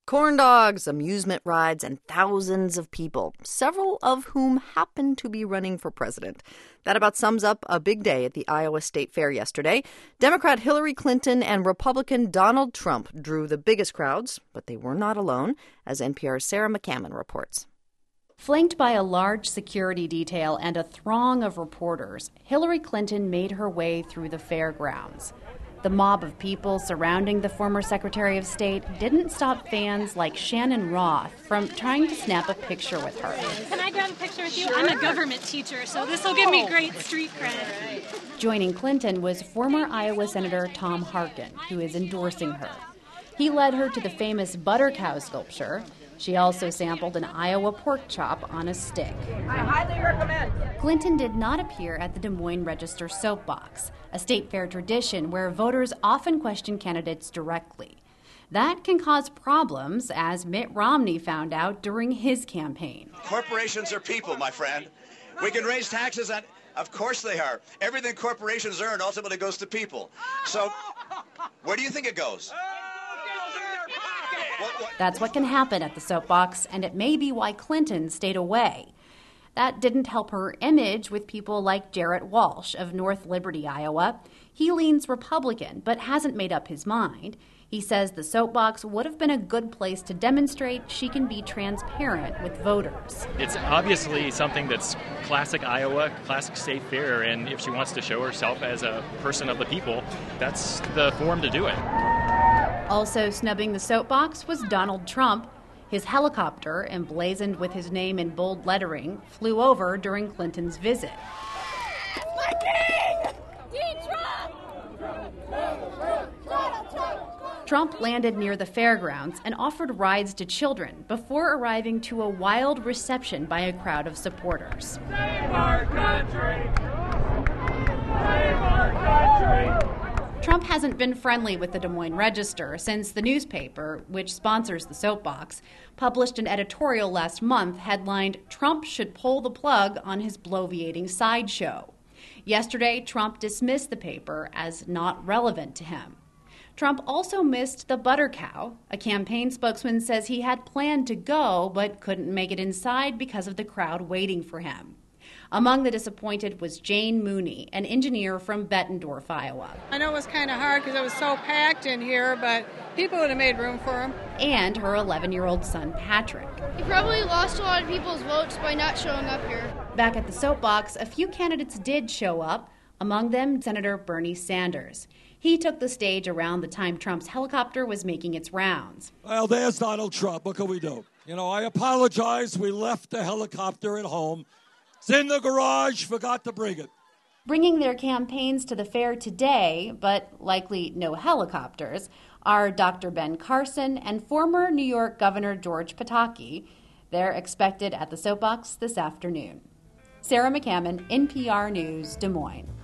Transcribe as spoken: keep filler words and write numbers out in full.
Corn dogs, amusement rides, and thousands of people, several of whom happen to be running for president. That about sums up a big day at the Iowa State Fair yesterday. Democrat Hillary Clinton and Republican Donald Trump drew the biggest crowds, but they were not alone, as N P R's Sarah McCammon reports. Flanked by a large security detail and a throng of reporters, Hillary Clinton made her way through the fairgrounds. The mob of people surrounding the former Secretary of State didn't stop fans like Shannon Roth from trying to snap a picture with her. Can I grab a picture with you? Sure. I'm a government teacher, so this will give me great street cred. Joining Clinton was former Iowa Senator Tom Harkin, who is endorsing her. He led her to the famous butter cow sculpture. She also sampled an Iowa pork chop on a stick. I highly recommend. Clinton did not appear at the Des Moines Register soapbox, a state fair tradition where voters often question candidates directly. That can cause problems, as Mitt Romney found out during his campaign. Corporations are people, my friend. We can raise taxes on... Of course they are. Everything corporations earn ultimately goes to people. So, where do you think it goes? What, what? That's what can happen at the soapbox, and it may be why Clinton stayed away. That didn't help her image with people like Jarrett Walsh of North Liberty, Iowa. He leans Republican, but hasn't made up his mind. He says the soapbox would have been a good place to demonstrate she can be transparent with voters. It's obviously something that's classic Iowa, classic state fair, and if she wants to show herself as a person of the people, that's the forum to do it. Also snubbing the soapbox was Donald Trump. His helicopter, emblazoned with his name in bold lettering, flew over during Clinton's visit. My king! Trump! Trump landed near the fairgrounds and offered rides to children before arriving to a wild reception by a crowd of supporters. Save our country! Save our country! Trump hasn't been friendly with the Des Moines Register since the newspaper, which sponsors the soapbox, published an editorial last month headlined, "Trump should pull the plug on his bloviating sideshow." Yesterday, Trump dismissed the paper as not relevant to him. Trump also missed the butter cow. A campaign spokesman says he had planned to go but couldn't make it inside because of the crowd waiting for him. Among the disappointed was Jane Mooney, an engineer from Bettendorf, Iowa. I know it was kind of hard because it was so packed in here, but people would have made room for him. And her eleven-year-old son, Patrick. He probably lost a lot of people's votes by not showing up here. Back at the soapbox, a few candidates did show up, among them Senator Bernie Sanders. He took the stage around the time Trump's helicopter was making its rounds. Well, there's Donald Trump. What can we do? You know, I apologize. We left the helicopter at home. It's in the garage, forgot to bring it. Bringing their campaigns to the fair today, but likely no helicopters, are Doctor Ben Carson and former New York Governor George Pataki. They're expected at the soapbox this afternoon. Sarah McCammon, N P R News, Des Moines.